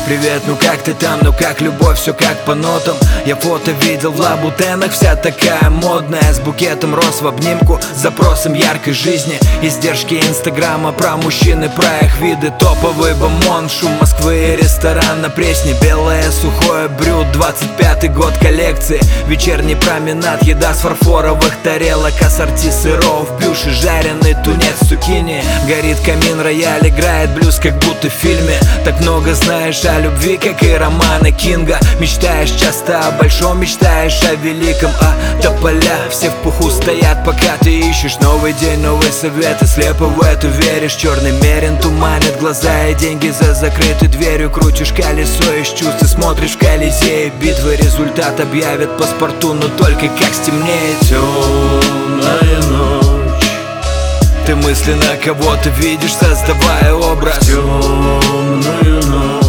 Привет, ну как ты там, ну как любовь, все как по нотам. Я фото видел в лабутенах, вся такая модная, с букетом роз в обнимку, с запросом яркой жизни. Издержки инстаграма, про мужчин и про их виды. Топовый бомон, шум Москвы и ресторан на Пресне. Белое сухое брют, 25-й год коллекции. Вечерний променад, еда с фарфоровых тарелок, ассорти сыров, бюши, жареный тунец, цукини. Горит камин, рояль играет блюз, как будто в фильме. Так много знаешь о любви, как и романы Кинга. Мечтаешь часто о большом, мечтаешь о великом, а тополя все в пуху стоят, пока ты ищешь новый день, новый совет, и слепо в это веришь. Черный мерин туманит глаза, и деньги за закрытой дверью. Крутишь колесо из чувств и смотришь в Колизее битвы. Результат объявят по спорту, но только как стемнеет. Темная ночь, ты мысленно кого-то видишь, создавая образ. темную ночь,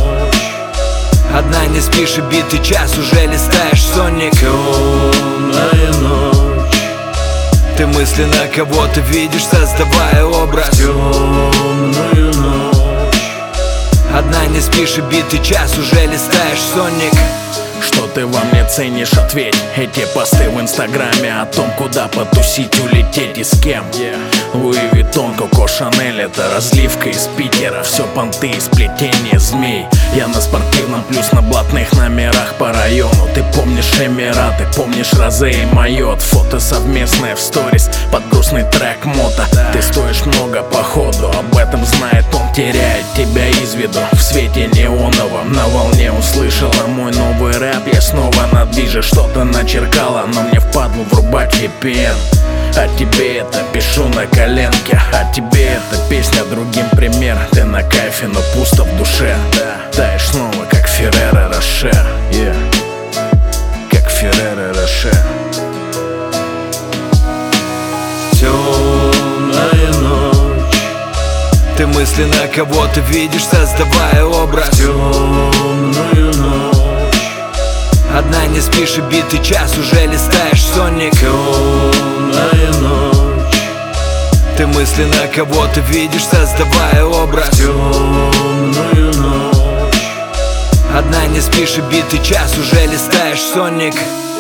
одна не спишь и битый час уже листаешь сонник. темная ночь, ты мысленно кого-то видишь, создавая образ. темную ночь, одна не спишь и битый час уже листаешь сонник. Что ты во мне ценишь, ответь. Эти посты в инстаграме о том, куда потусить, улететь и с кем. Луи Виттон, Коко Шанель, это разливка из Питера. Все понты и сплетение змей. Я на спортивном плюс на блатных номерах по району. Ты помнишь Эмираты, помнишь Розе и Майот. Фото совместное в сторис под грустный трек мото. Ты стоишь много походу, об этом знает он, теряет тебя из виду. В свете неоновом на волне услышала мой новый рэп. Я снова на движе что-то начеркала, но мне впадлу врубать VPN. А тебе это пишу на коленке, а тебе эта песня другим пример. Ты на кайфе, но пусто в душе. Таешь снова, как Ферреро Роше, как Ферреро Роше. темная ночь, ты мысленно кого-то видишь, создавая образ. темную ночь, одна не спишь и битый час уже листаешь сонник. темная ночь, ты мысленно кого-то видишь, создавая образ. темную ночь, одна не спишь и битый час уже листаешь сонник.